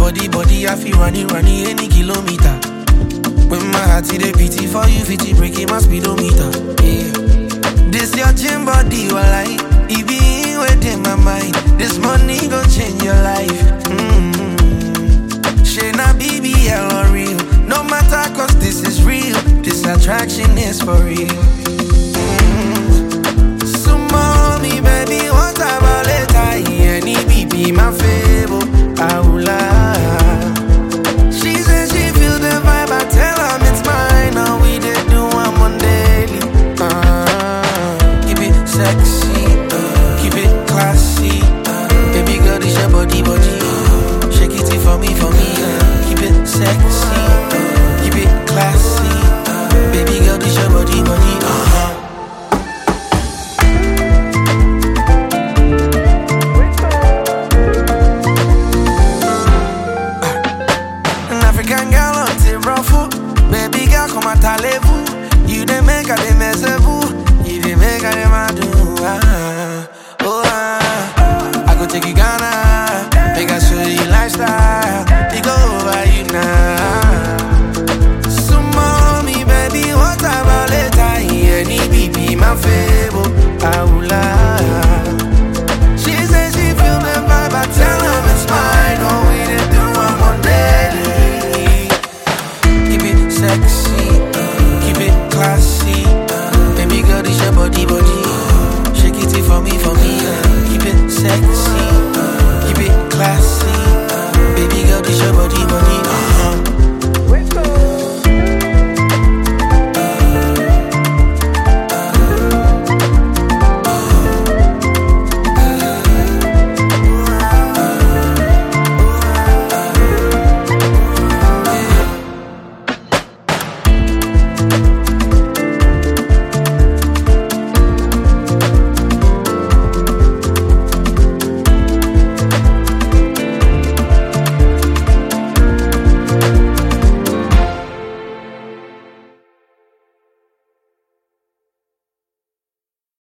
body, I feel running any kilometer. When my heart is a pity for you, 50 breaking my speedometer. Yeah. This your gym body, walai. It be within my mind. This money gon' change your life. Shayna BBL or real. No matter cause this is real. This attraction is for real.